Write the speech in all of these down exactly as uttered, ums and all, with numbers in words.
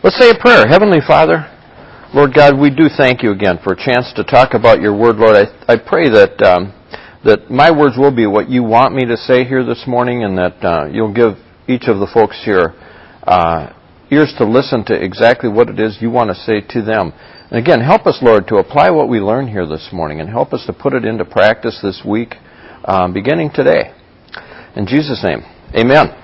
Let's say a prayer. Heavenly Father, Lord God, we do thank you again for a chance to talk about your word, Lord. I, I pray that um, that my words will be what you want me to say here this morning, and that uh, you'll give each of the folks here uh, ears to listen to exactly what it is you want to say to them. And again, help us, Lord, to apply what we learn here this morning, and help us to put it into practice this week, um, beginning today. In Jesus' name, amen.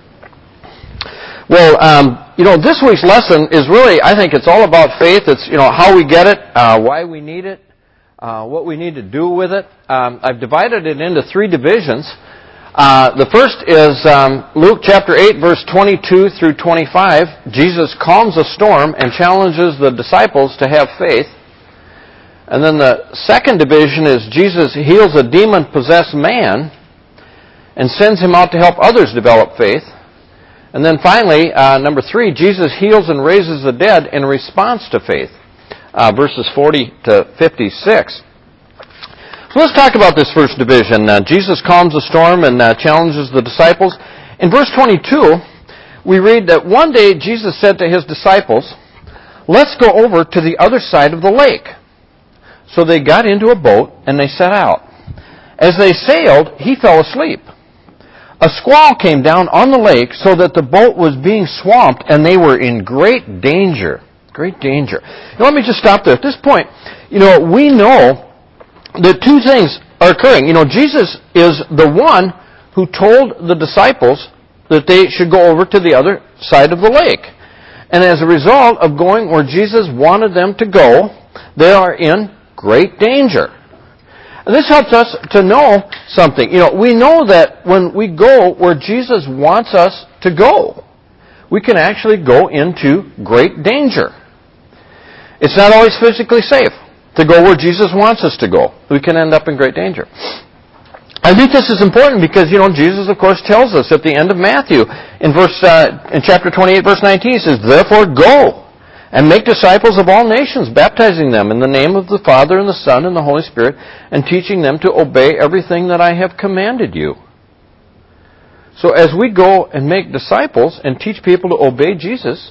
Well, um, you know, this week's lesson is really, I think it's all about faith. It's, you know, how we get it, uh, why we need it, uh, what we need to do with it. Um, I've divided it into three divisions. Uh, the first is um, Luke chapter eight, verse twenty-two through twenty-five. Jesus calms a storm and challenges the disciples to have faith. And then the second division is Jesus heals a demon-possessed man and sends him out to help others develop faith. And then finally, uh, number three, Jesus heals and raises the dead in response to faith, uh, verses forty to fifty-six. So let's talk about this first division. Uh, Jesus calms the storm and uh, challenges the disciples. In verse twenty-two, we read that one day Jesus said to his disciples, "Let's go over to the other side of the lake." So they got into a boat and they set out. As they sailed, he fell asleep. A squall came down on the lake so that the boat was being swamped and they were in great danger. Great danger. Now let me just stop there. At this point, you know, we know that two things are occurring. You know, Jesus is the one who told the disciples that they should go over to the other side of the lake. And as a result of going where Jesus wanted them to go, they are in great danger. And this helps us to know something. You know, we know that when we go where Jesus wants us to go, we can actually go into great danger. It's not always physically safe to go where Jesus wants us to go. We can end up in great danger. I think this is important because, you know, Jesus, of course, tells us at the end of Matthew, in verse uh, in chapter twenty-eight, verse nineteen, he says, "Therefore go and make disciples of all nations, baptizing them in the name of the Father and the Son and the Holy Spirit, and teaching them to obey everything that I have commanded you." So as we go and make disciples and teach people to obey Jesus,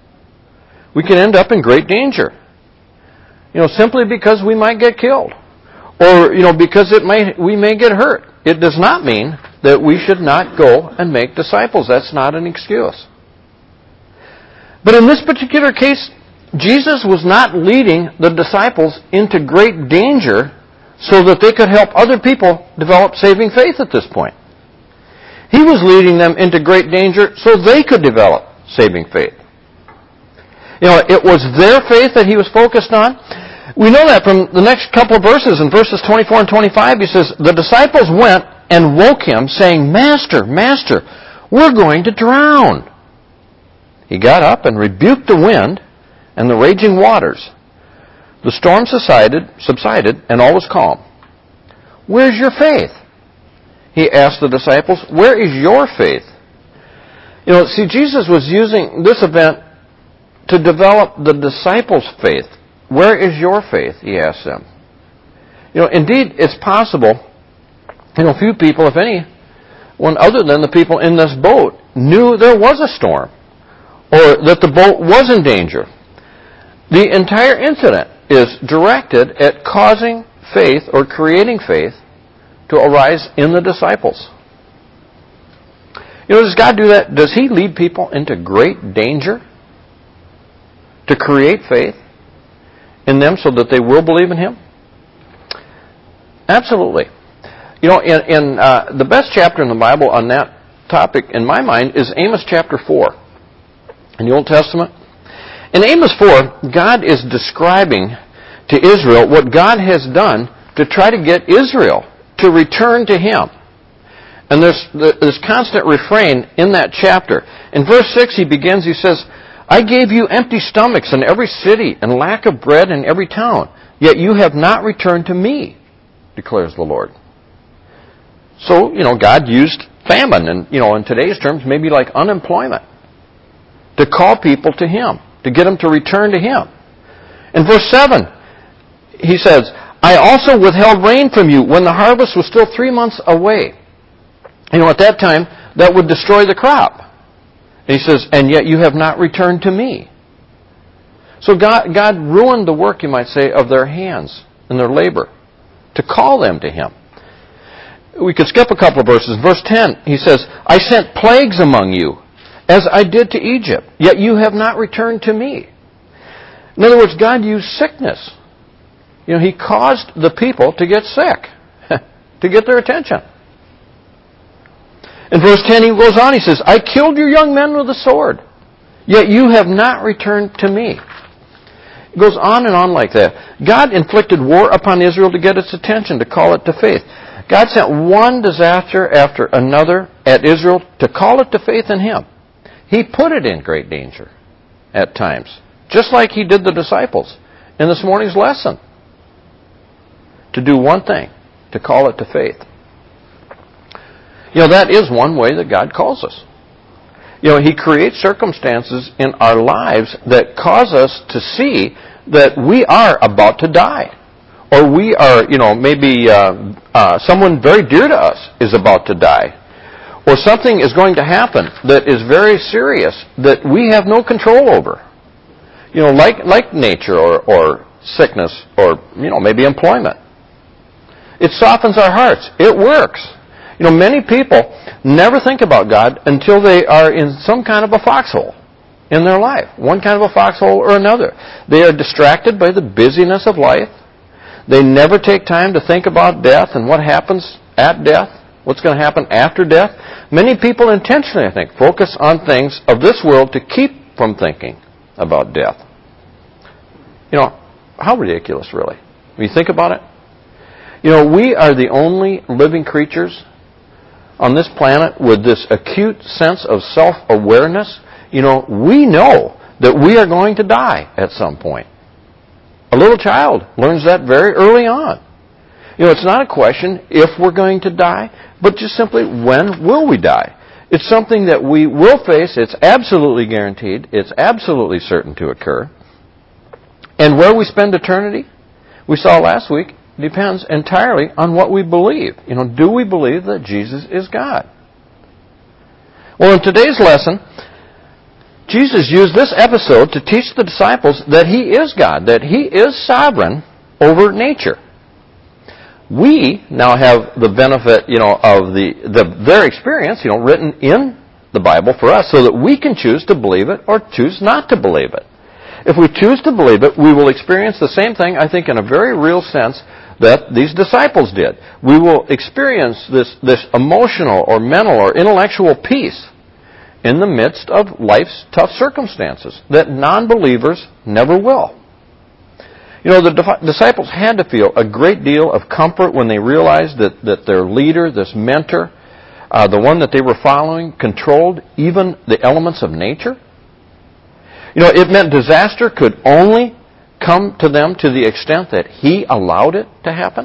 we can end up in great danger. You know, simply because we might get killed. Or, you know, because it may, we may get hurt. It does not mean that we should not go and make disciples. That's not an excuse. But in this particular case, Jesus was not leading the disciples into great danger so that they could help other people develop saving faith at this point. He was leading them into great danger so they could develop saving faith. You know, it was their faith that he was focused on. We know that from the next couple of verses. In verses twenty-four and twenty-five, he says, "The disciples went and woke him, saying, 'Master, Master, we're going to drown.' He got up and rebuked the wind and the raging waters. The storm subsided, subsided, and all was calm. 'Where's your faith?' he asked the disciples. 'Where is your faith?'" You know, see, Jesus was using this event to develop the disciples' faith. "Where is your faith?" he asked them. You know, indeed, it's possible, you know, few people, if any, one other than the people in this boat, knew there was a storm, or that the boat was in danger. The entire incident is directed at causing faith or creating faith to arise in the disciples. You know, does God do that? Does He lead people into great danger to create faith in them so that they will believe in Him? Absolutely. You know, in, in uh, the best chapter in the Bible on that topic, in my mind, is Amos chapter four. In the Old Testament. In Amos four, God is describing to Israel what God has done to try to get Israel to return to Him. And there's this constant refrain in that chapter. In verse six, he begins, he says, "I gave you empty stomachs in every city and lack of bread in every town, yet you have not returned to me, declares the Lord." So, you know, God used famine, and, you know, in today's terms, maybe like unemployment, to call people to Him, to get them to return to Him. In verse seven, he says, "I also withheld rain from you when the harvest was still three months away." You know, at that time, that would destroy the crop. And he says, "And yet you have not returned to me." So God, God ruined the work, you might say, of their hands and their labor to call them to Him. We could skip a couple of verses. Verse ten, He says, I sent plagues among you, as I did to Egypt, yet you have not returned to me. In other words, God used sickness. You know, He caused the people to get sick, to get their attention. In verse ten, He goes on, He says, I killed your young men with the sword, yet you have not returned to me. It goes on and on like that. God inflicted war upon Israel to get its attention, to call it to faith. God sent one disaster after another at Israel to call it to faith in Him. He put it in great danger at times, just like He did the disciples in this morning's lesson, to do one thing, to call it to faith. You know, that is one way that God calls us. You know, He creates circumstances in our lives that cause us to see that we are about to die. Or we are, you know, maybe uh, uh, someone very dear to us is about to die. Or something is going to happen that is very serious that we have no control over. You know, like like nature or, or sickness or, you know, maybe employment. It softens our hearts. It works. You know, many people never think about God until they are in some kind of a foxhole in their life. One kind of a foxhole or another. They are distracted by the busyness of life. They never take time to think about death and what happens at death, what's going to happen after death. Many people intentionally, I think, focus on things of this world to keep from thinking about death. You know, how ridiculous, really. When you think about it. You know, we are the only living creatures on this planet with this acute sense of self-awareness. You know, we know that we are going to die at some point. A little child learns that very early on. You know, it's not a question if we're going to die, but just simply when will we die. It's something that we will face. It's absolutely guaranteed. It's absolutely certain to occur. And where we spend eternity, we saw last week, depends entirely on what we believe. You know, do we believe that Jesus is God? Well, in today's lesson, Jesus used this episode to teach the disciples that He is God, that He is sovereign over nature. We now have the benefit, you know, of the, the their experience, you know, written in the Bible for us so that we can choose to believe it or choose not to believe it. If we choose to believe it, we will experience the same thing, I think, in a very real sense that these disciples did. We will experience this, this emotional or mental or intellectual peace in the midst of life's tough circumstances that non-believers never will. You know, the disciples had to feel a great deal of comfort when they realized that, that their leader, this mentor, uh, the one that they were following, controlled even the elements of nature. You know, it meant disaster could only come to them to the extent that He allowed it to happen.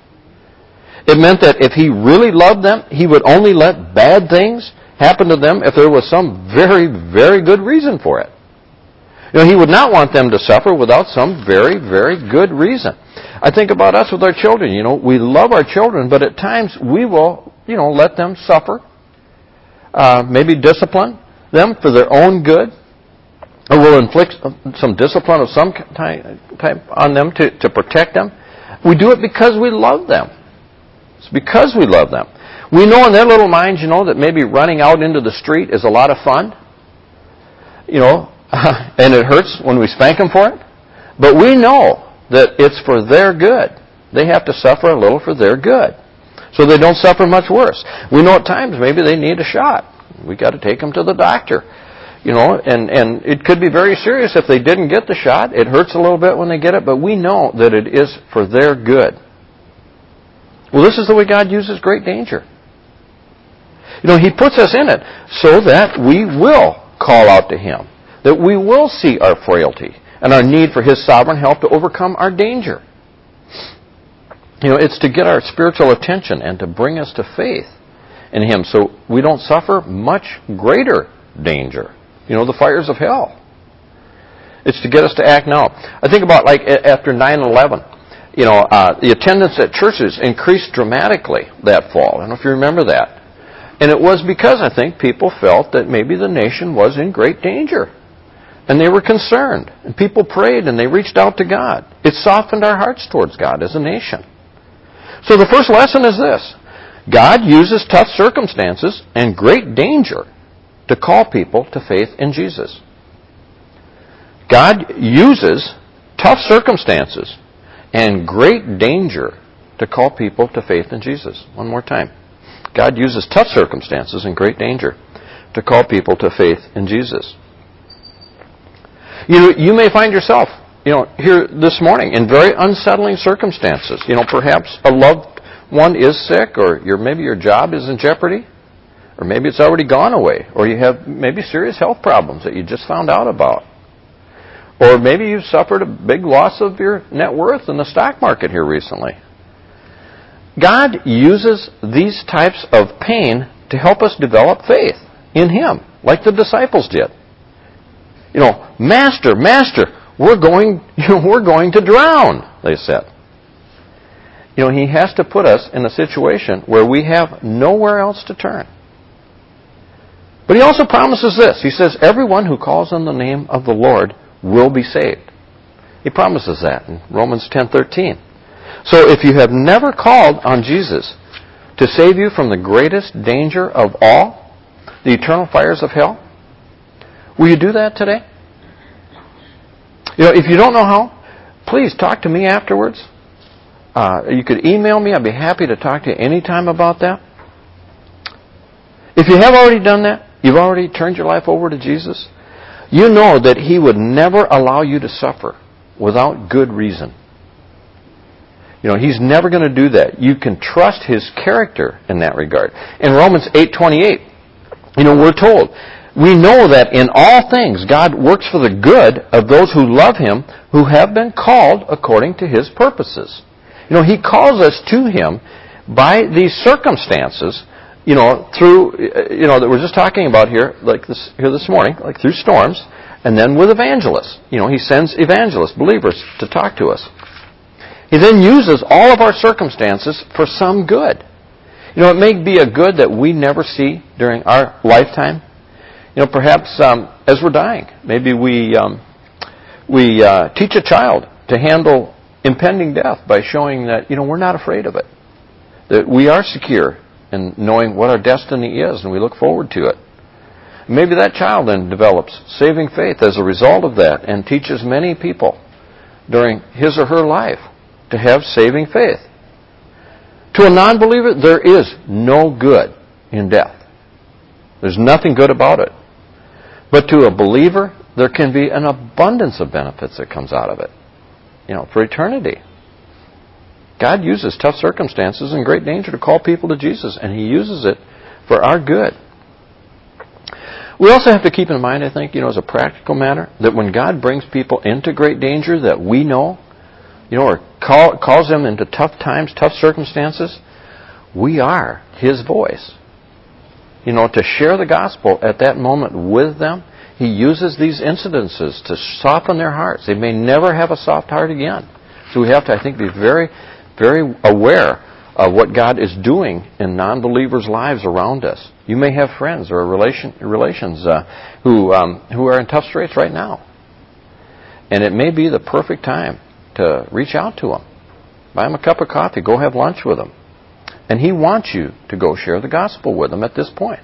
It meant that if He really loved them, He would only let bad things happen to them if there was some very, very good reason for it. You know, He would not want them to suffer without some very, very good reason. I think about us with our children. You know, we love our children, but at times we will, you know, let them suffer. Uh, maybe discipline them for their own good. Or we'll inflict some discipline of some type on them to, to protect them. We do it because we love them. It's because we love them. We know in their little minds, you know, that maybe running out into the street is a lot of fun. You know, and it hurts when we spank them for it. But we know that it's for their good. They have to suffer a little for their good, so they don't suffer much worse. We know at times maybe they need a shot. We've got to take them to the doctor. You know, and, and it could be very serious if they didn't get the shot. It hurts a little bit when they get it, but we know that it is for their good. Well, this is the way God uses great danger. You know, He puts us in it so that we will call out to Him, that we will see our frailty and our need for His sovereign help to overcome our danger. You know, it's to get our spiritual attention and to bring us to faith in Him so we don't suffer much greater danger. You know, the fires of hell. It's to get us to act now. I think about like after nine eleven. You know, uh, the attendance at churches increased dramatically that fall. I don't know if you remember that. And it was because I think people felt that maybe the nation was in great danger. and they were concerned. And people prayed and they reached out to God. It softened our hearts towards God as a nation. So the first lesson is this. God uses tough circumstances and great danger to call people to faith in Jesus. God uses tough circumstances and great danger to call people to faith in Jesus. One more time. God uses tough circumstances and great danger to call people to faith in Jesus. You, you may find yourself, you know, here this morning in very unsettling circumstances. You know, perhaps a loved one is sick, or your, maybe your job is in jeopardy, or maybe it's already gone away, or you have maybe serious health problems that you just found out about. Or maybe you've suffered a big loss of your net worth in the stock market here recently. God uses these types of pain to help us develop faith in Him, like the disciples did. You know, Master, Master, we're going, you know, we're going to drown, they said. You know, He has to put us in a situation where we have nowhere else to turn. But He also promises this. He says, everyone who calls on the name of the Lord will be saved. He promises that in Romans ten thirteen. So if you have never called on Jesus to save you from the greatest danger of all, the eternal fires of hell, will you do that today? You know, if you don't know how, please talk to me afterwards. Uh, you could email me. I'd be happy to talk to you anytime about that. If you have already done that, you've already turned your life over to Jesus, you know that He would never allow you to suffer without good reason. You know, He's never going to do that. You can trust His character in that regard. In Romans eight twenty-eight, you know, we're told, we know that in all things God works for the good of those who love Him, who have been called according to His purposes. You know, He calls us to Him by these circumstances, you know, through, you know, that we're just talking about here, like this, here this morning, like through storms, and then with evangelists. You know, He sends evangelists, believers, to talk to us. He then uses all of our circumstances for some good. You know, it may be a good that we never see during our lifetime. You know, perhaps um, as we're dying, maybe we um, we uh, teach a child to handle impending death by showing that, you know, we're not afraid of it, that we are secure in knowing what our destiny is, and we look forward to it. Maybe that child then develops saving faith as a result of that and teaches many people during his or her life to have saving faith. To a non-believer, there is no good in death. There's nothing good about it. But to a believer, there can be an abundance of benefits that comes out of it, you know, for eternity. God uses tough circumstances and great danger to call people to Jesus, and He uses it for our good. We also have to keep in mind, I think, you know, as a practical matter, that when God brings people into great danger that we know, you know, or call, calls them into tough times, tough circumstances, we are His voice. You know, to share the gospel at that moment with them, He uses these incidences to soften their hearts. They may never have a soft heart again. So we have to, I think, be very, very aware of what God is doing in non-believers' lives around us. You may have friends or relation, relations uh, who um, who are in tough straits right now. And it may be the perfect time to reach out to them. Buy them a cup of coffee. Go have lunch with them. And He wants you to go share the gospel with them at this point.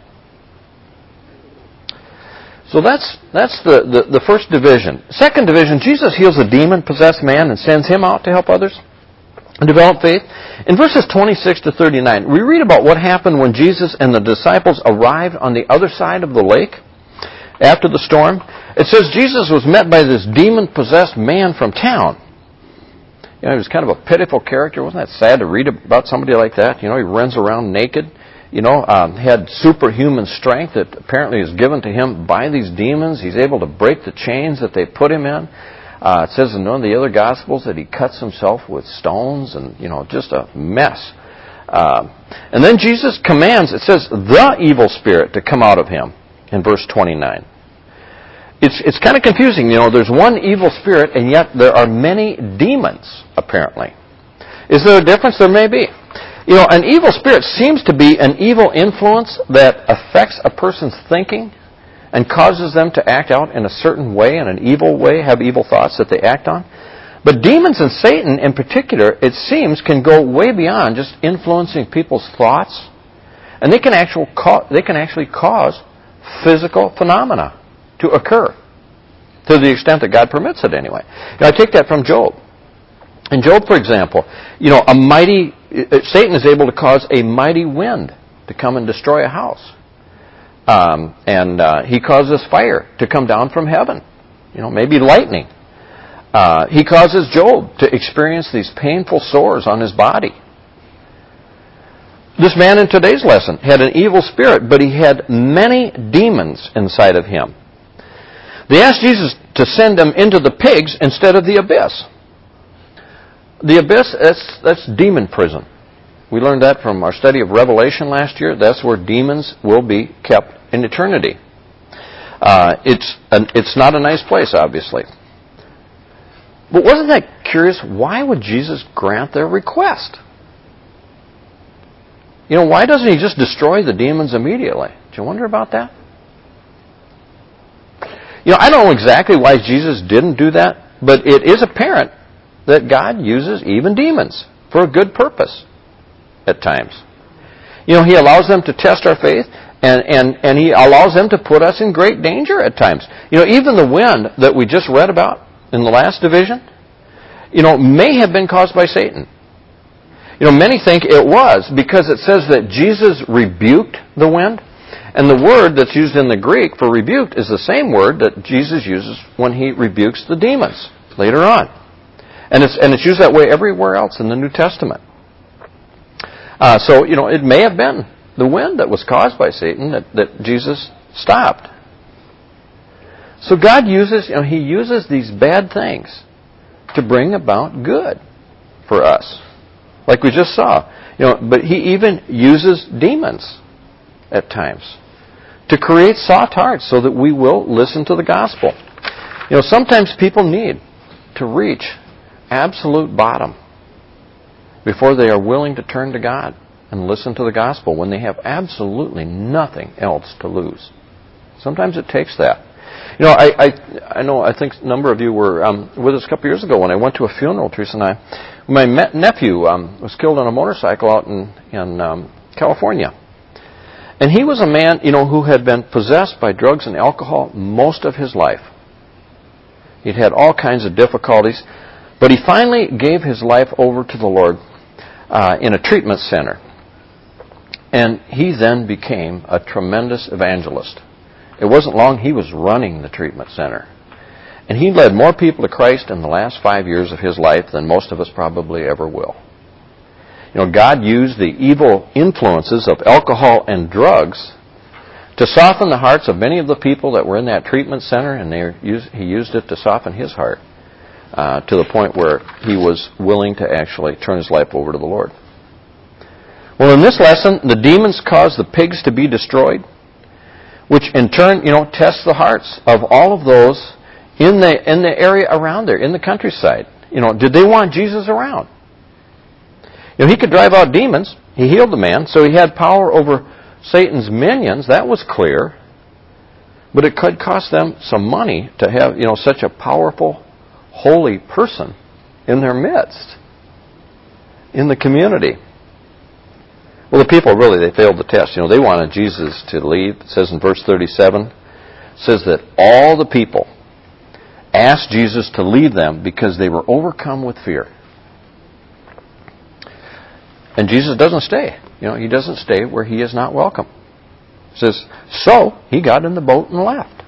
So that's that's the, the, the first division. Second division, Jesus heals a demon-possessed man and sends him out to help others develop faith. In verses twenty-six to thirty-nine, we read about what happened when Jesus and the disciples arrived on the other side of the lake after the storm. It says Jesus was met by this demon-possessed man from town. You know, he was kind of a pitiful character. Wasn't that sad to read about somebody like that? You know, he runs around naked. You know, um, had superhuman strength that apparently is given to him by these demons. He's able to break the chains that they put him in. Uh, it says in one of the other Gospels that he cuts himself with stones and, you know, just a mess. Uh, and then Jesus commands, it says, the evil spirit to come out of him in verse twenty-nine. It's it's kind of confusing. You know, there's one evil spirit, and yet there are many demons, apparently. Is there a difference? There may be. You know, an evil spirit seems to be an evil influence that affects a person's thinking and causes them to act out in a certain way, in an evil way, have evil thoughts that they act on. But demons and Satan in particular, it seems, can go way beyond just influencing people's thoughts. And they can, actual ca- they can actually cause physical phenomena to occur, to the extent that God permits it anyway. You know, I take that from Job. In Job, for example, you know, a mighty, Satan is able to cause a mighty wind to come and destroy a house. Um, and uh, he causes fire to come down from heaven. You know, maybe lightning. Uh, he causes Job to experience these painful sores on his body. This man in today's lesson had an evil spirit, but he had many demons inside of him. They asked Jesus to send them into the pigs instead of the abyss. The abyss, that's, that's demon prison. We learned that from our study of Revelation last year. That's where demons will be kept in eternity. Uh, it's, an, it's not a nice place, obviously. But wasn't that curious? Why would Jesus grant their request? You know, why doesn't he just destroy the demons immediately? Did you wonder about that? You know, I don't know exactly why Jesus didn't do that, but it is apparent that God uses even demons for a good purpose at times. You know, he allows them to test our faith, and, and, and he allows them to put us in great danger at times. You know, even the wind that we just read about in the last division, you know, may have been caused by Satan. You know, many think it was because it says that Jesus rebuked the wind. And the word that's used in the Greek for rebuked is the same word that Jesus uses when he rebukes the demons later on. And it's, and it's used that way everywhere else in the New Testament. Uh, so, you know, it may have been the wind that was caused by Satan that, that Jesus stopped. So God uses, you know, he uses these bad things to bring about good for us. Like we just saw. You know, but he even uses demons at times to create soft hearts so that we will listen to the gospel. You know, sometimes people need to reach absolute bottom before they are willing to turn to God and listen to the gospel when they have absolutely nothing else to lose. Sometimes it takes that. You know, I I, I know I think a number of you were um, with us a couple years ago when I went to a funeral, Teresa and I. My me- nephew um, was killed on a motorcycle out in, in um, California. And he was a man, you know, who had been possessed by drugs and alcohol most of his life. He'd had all kinds of difficulties, but he finally gave his life over to the Lord uh, in a treatment center. And he then became a tremendous evangelist. It wasn't long he was running the treatment center. And he led more people to Christ in the last five years of his life than most of us probably ever will. You know, God used the evil influences of alcohol and drugs to soften the hearts of many of the people that were in that treatment center, and they used, he used it to soften his heart uh, to the point where he was willing to actually turn his life over to the Lord. Well, in this lesson, the demons caused the pigs to be destroyed, which in turn, you know, tests the hearts of all of those in the in the area around there, in the countryside. You know, did they want Jesus around? You know, he could drive out demons. He healed the man, so he had power over Satan's minions. That was clear. But it could cost them some money to have, you know, such a powerful, holy person in their midst, in the community. Well, the people really, they failed the test. You know, they wanted Jesus to leave. It says in verse thirty-seven, it says that all the people asked Jesus to leave them because they were overcome with fear. And Jesus doesn't stay. You know, he doesn't stay where he is not welcome. It says, so he got in the boat and left.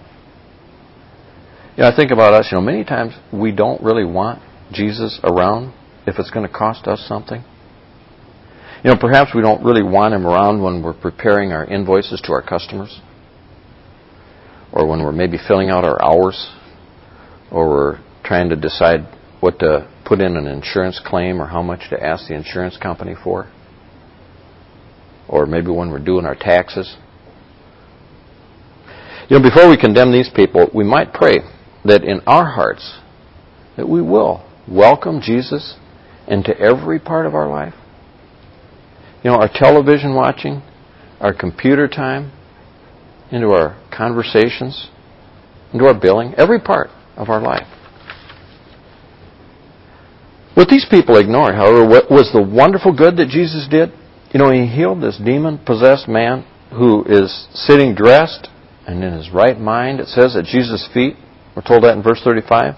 You know, I think about us, you know, many times we don't really want Jesus around if it's going to cost us something. You know, perhaps we don't really want him around when we're preparing our invoices to our customers, or when we're maybe filling out our hours, or we're trying to decide what to put in an insurance claim or how much to ask the insurance company for, or maybe when we're doing our taxes. You know, before we condemn these people, we might pray that in our hearts that we will welcome Jesus into every part of our life. You know, our television watching, our computer time, into our conversations, into our billing, every part of our life. What these people ignored, however, was the wonderful good that Jesus did. You know, He healed this demon-possessed man who is sitting dressed and in his right mind, it says, at Jesus' feet. We're told that in verse thirty-five.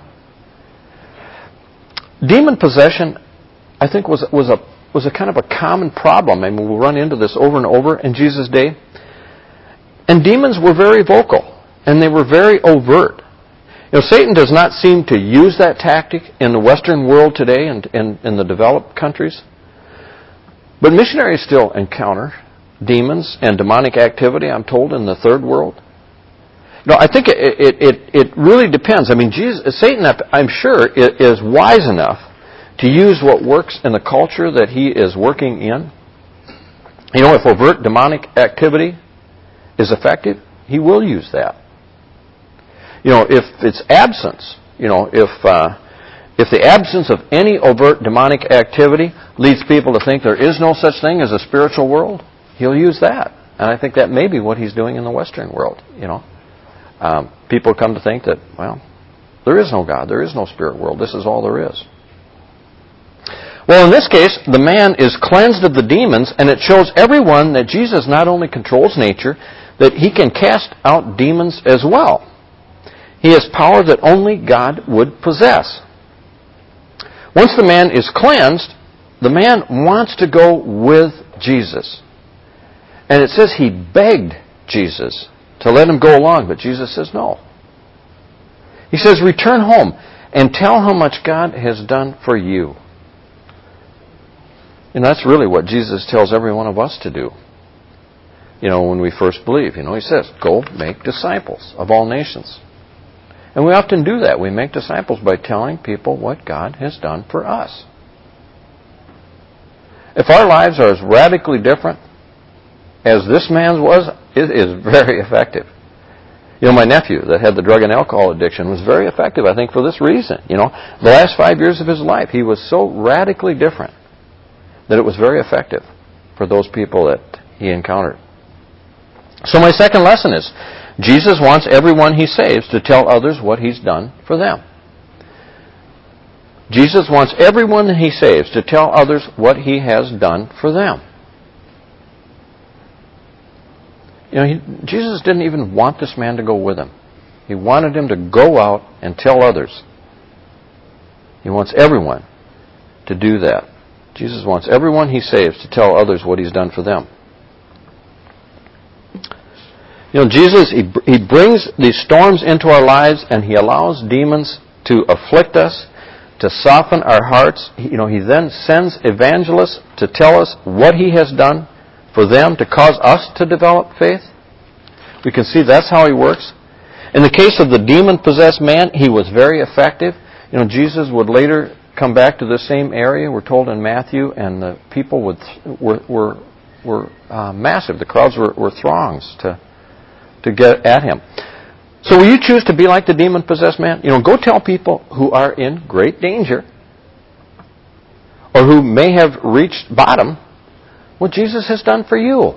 Demon possession, I think, was was a was a kind of a common problem. I mean, we'll run into this over and over in Jesus' day. And demons were very vocal, and they were very overt. You know, Satan does not seem to use that tactic in the Western world today and in, in the developed countries. But missionaries still encounter demons and demonic activity, I'm told, in the third world. No, I think it, it, it, it really depends. I mean, Jesus, Satan, I'm sure, is wise enough to use what works in the culture that he is working in. You know, if overt demonic activity is effective, he will use that. You know, if it's absence, you know, if uh, if the absence of any overt demonic activity leads people to think there is no such thing as a spiritual world, he'll use that. And I think that may be what he's doing in the Western world, you know. Um, people come to think that, well, there is no God, there is no spirit world, this is all there is. Well, in this case, the man is cleansed of the demons, and it shows everyone that Jesus not only controls nature, that He can cast out demons as well. He has power that only God would possess. Once the man is cleansed, the man wants to go with Jesus. And it says he begged Jesus to let him go along, but Jesus says no. He says, return home and tell how much God has done for you. And that's really what Jesus tells every one of us to do. You know, when we first believe, you know, He says, go make disciples of all nations. And we often do that. We make disciples by telling people what God has done for us. If our lives are as radically different as this man's was, it is very effective. You know, my nephew that had the drug and alcohol addiction was very effective, I think, for this reason. You know, the last five years of his life, he was so radically different that it was very effective for those people that he encountered. So my second lesson is, Jesus wants everyone He saves to tell others what He's done for them. Jesus wants everyone He saves to tell others what He has done for them. You know, he, Jesus didn't even want this man to go with Him. He wanted him to go out and tell others. He wants everyone to do that. Jesus wants everyone He saves to tell others what He's done for them. You know, Jesus, He, he brings these storms into our lives, and He allows demons to afflict us, to soften our hearts. He, you know, He then sends evangelists to tell us what He has done for them, to cause us to develop faith. We can see that's how He works. In the case of the demon-possessed man, he was very effective. You know, Jesus would later come back to the same area, we're told in Matthew, and the people would, were were, were uh, massive. The crowds were, were throngs to to get at Him. So will you choose to be like the demon-possessed man? You know, go tell people who are in great danger or who may have reached bottom what Jesus has done for you.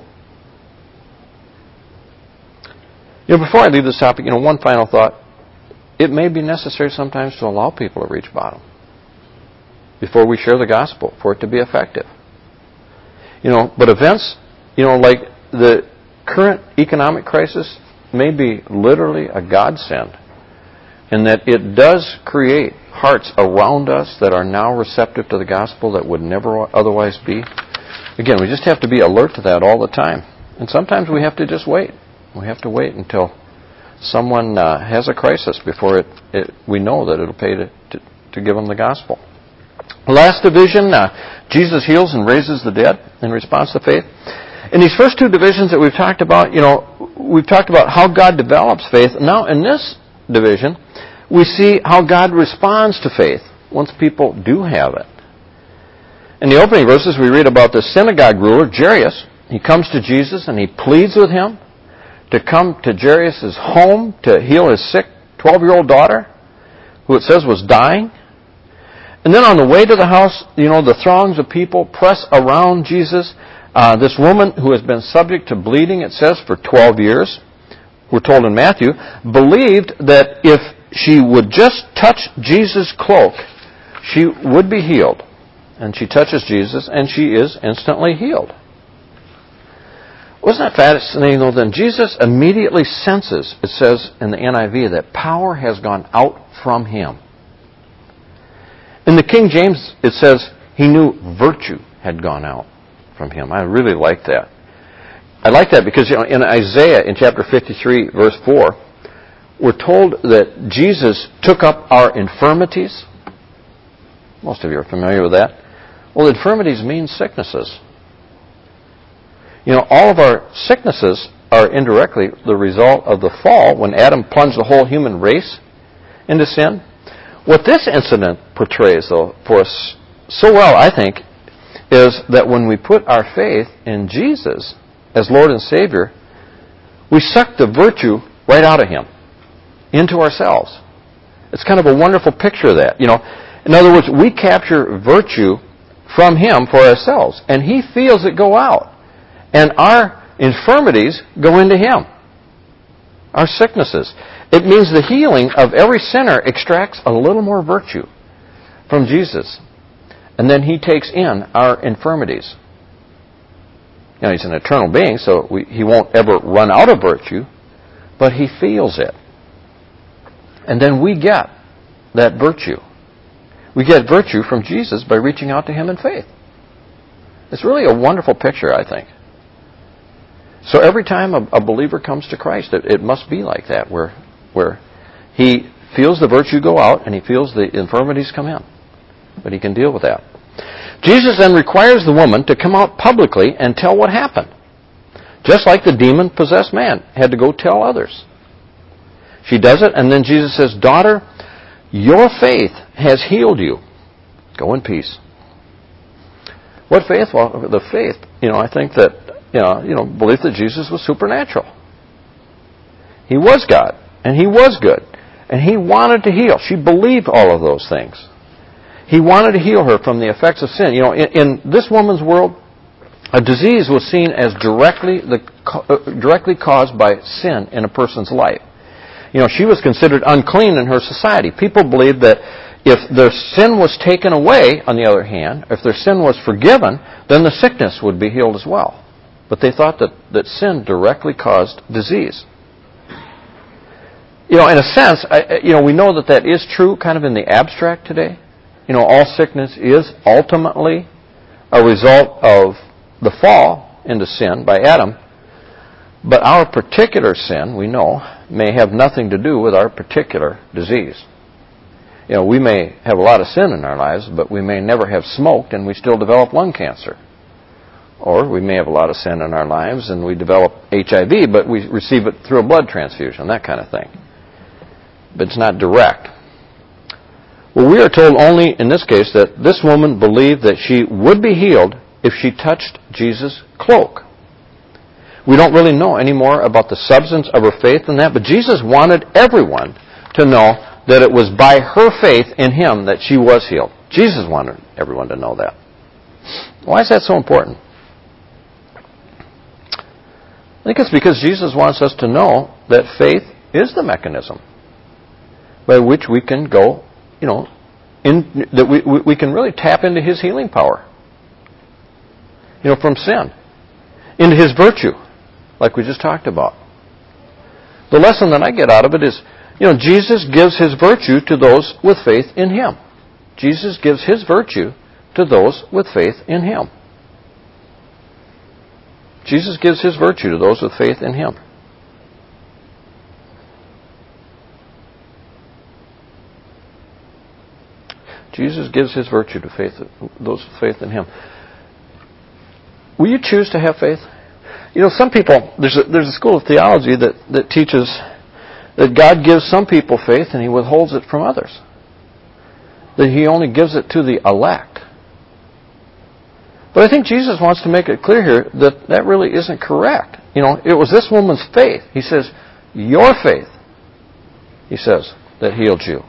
You know, before I leave this topic, you know, one final thought. It may be necessary sometimes to allow people to reach bottom before we share the gospel, for it to be effective. You know, but events, you know, like the current economic crisis may be literally a godsend, in that it does create hearts around us that are now receptive to the gospel that would never otherwise be. Again, we just have to be alert to that all the time. And sometimes we have to just wait. We have to wait until someone uh, has a crisis before it, it, we know that it'll pay to, to, to give them the gospel. Last division, uh, Jesus heals and raises the dead in response to faith. In these first two divisions that we've talked about, you know, we've talked about how God develops faith. Now, in this division, we see how God responds to faith once people do have it. In the opening verses, we read about the synagogue ruler, Jairus. He comes to Jesus and he pleads with Him to come to Jairus' home to heal his sick twelve-year-old daughter, who it says was dying. And then on the way to the house, you know, the throngs of people press around Jesus. Uh, this woman who has been subject to bleeding, it says, for twelve years, we're told in Matthew, believed that if she would just touch Jesus' cloak, she would be healed. And she touches Jesus, and she is instantly healed. Wasn't that fascinating, though? Then Jesus immediately senses, it says in the N I V, that power has gone out from him. In the King James, it says he knew virtue had gone out from him. I really like that. I like that because, you know, in Isaiah, in chapter fifty-three, verse four, we're told that Jesus took up our infirmities. Most of you are familiar with that. Well, infirmities mean sicknesses. You know, all of our sicknesses are indirectly the result of the fall when Adam plunged the whole human race into sin. What this incident portrays, though, for us so well, I think, is that when we put our faith in Jesus as Lord and Savior, we suck the virtue right out of him into ourselves. It's kind of a wonderful picture of that. You know, in other words, we capture virtue from him for ourselves, and he feels it go out. And our infirmities go into him. Our sicknesses. It means the healing of every sinner extracts a little more virtue from Jesus. And then he takes in our infirmities. You know, he's an eternal being, so we, he won't ever run out of virtue, but he feels it. And then we get that virtue. We get virtue from Jesus by reaching out to him in faith. It's really a wonderful picture, I think. So every time a, a believer comes to Christ, it, it must be like that, where, where he feels the virtue go out and he feels the infirmities come in. But he can deal with that. Jesus then requires the woman to come out publicly and tell what happened. Just like the demon-possessed man had to go tell others. She does it, and then Jesus says, "Daughter, your faith has healed you. Go in peace." What faith? Well, the faith, you know, I think that, you know, you know, belief that Jesus was supernatural. He was God, and he was good, and he wanted to heal. She believed all of those things. He wanted to heal her from the effects of sin. You know, in, in this woman's world, a disease was seen as directly the uh, directly caused by sin in a person's life. You know, she was considered unclean in her society. People believed that if their sin was taken away, on the other hand, if their sin was forgiven, then the sickness would be healed as well. But they thought that, that sin directly caused disease. You know, in a sense, I, you know, we know that that is true kind of in the abstract today. You know, all sickness is ultimately a result of the fall into sin by Adam. But our particular sin, we know, may have nothing to do with our particular disease. You know, we may have a lot of sin in our lives, but we may never have smoked and we still develop lung cancer. Or we may have a lot of sin in our lives and we develop H I V, but we receive it through a blood transfusion, that kind of thing. But it's not direct. Well, we are told only in this case that this woman believed that she would be healed if she touched Jesus' cloak. We don't really know any more about the substance of her faith than that, but Jesus wanted everyone to know that it was by her faith in him that she was healed. Jesus wanted everyone to know that. Why is that so important? I think it's because Jesus wants us to know that faith is the mechanism by which we can go, you know, in, that we, we can really tap into his healing power. You know, from sin, into his virtue, like we just talked about. The lesson that I get out of it is, you know, Jesus gives his virtue to those with faith in him. Jesus gives his virtue to those with faith in him. Jesus gives his virtue to those with faith in him. Jesus gives his virtue to faith, those with faith in him. Will you choose to have faith? You know, some people, there's a, there's a school of theology that, that teaches that God gives some people faith and he withholds it from others. That he only gives it to the elect. But I think Jesus wants to make it clear here that that really isn't correct. You know, it was this woman's faith. He says, your faith, he says, that healed you.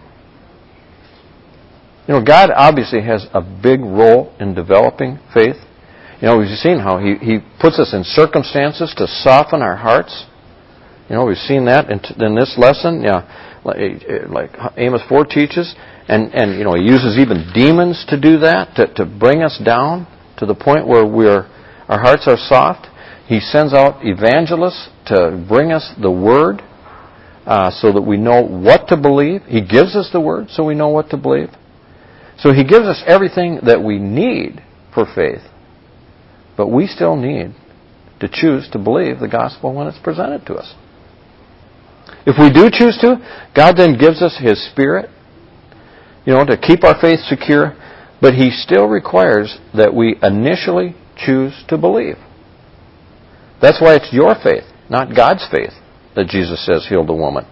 You know, God obviously has a big role in developing faith. You know, we've seen how he, he puts us in circumstances to soften our hearts, You know, we've seen that in, in this lesson. Yeah, like, like Amos four teaches, and and you know, he uses even demons to do that, to to bring us down to the point where we're our hearts are soft. He sends out evangelists to bring us the Word, uh, so that we know what to believe. He gives us the Word, so we know what to believe. So He gives us everything that we need for faith, but we still need to choose to believe the gospel when it's presented to us. If we do choose to, God then gives us His Spirit, you know, to keep our faith secure, but He still requires that we initially choose to believe. That's why it's your faith, not God's faith, that Jesus says healed the woman.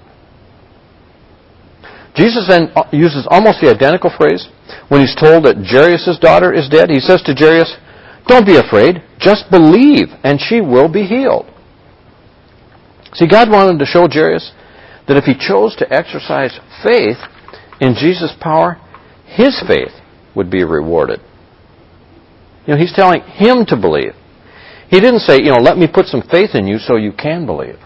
Jesus then uses almost the identical phrase when He's told that Jairus' daughter is dead. He says to Jairus, "Don't be afraid, just believe, and she will be healed." See, God wanted to show Jairus that if he chose to exercise faith in Jesus' power, his faith would be rewarded. You know, He's telling him to believe. He didn't say, you know, let me put some faith in you so you can believe.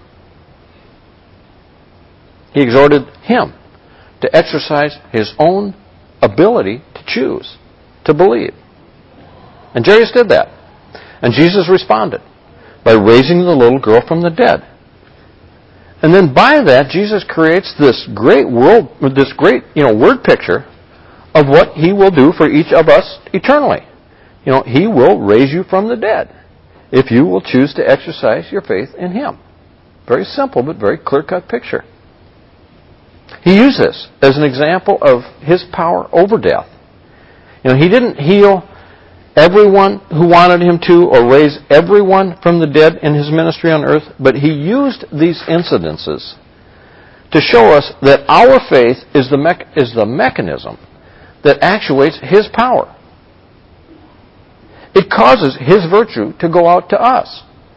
He exhorted him to exercise his own ability to choose, to believe. And Jairus did that. And Jesus responded by raising the little girl from the dead. And then by that, Jesus creates this great world, this great, you know, word picture of what He will do for each of us eternally. You know, He will raise you from the dead if you will choose to exercise your faith in Him. Very simple, but very clear-cut picture. He used this as an example of His power over death. You know, He didn't heal everyone who wanted Him to or raise everyone from the dead in His ministry on earth, but He used these incidences to show us that our faith is the me- is the mechanism that actuates His power. It causes His virtue to go out to us.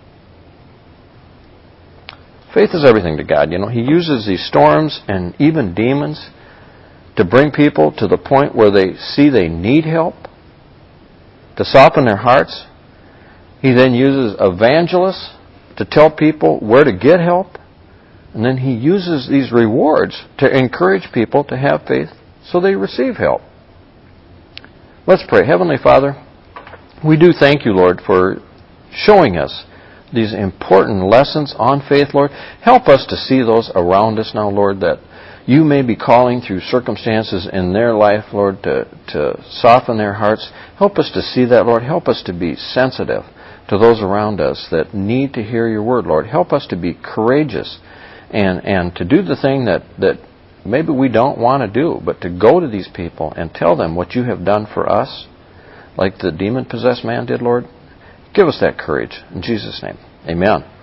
Faith is everything to God. You know, He uses these storms and even demons to bring people to the point where they see they need help, to soften their hearts. He then uses evangelists to tell people where to get help. And then He uses these rewards to encourage people to have faith so they receive help. Let's pray. Heavenly Father, we do thank You, Lord, for showing us these important lessons on faith, Lord. Help us to see those around us now, Lord, that You may be calling through circumstances in their life, Lord, to, to soften their hearts. Help us to see that, Lord. Help us to be sensitive to those around us that need to hear Your word, Lord. Help us to be courageous and, and to do the thing that, that maybe we don't want to do, but to go to these people and tell them what You have done for us, like the demon-possessed man did, Lord. Give us that courage. In Jesus' name, amen.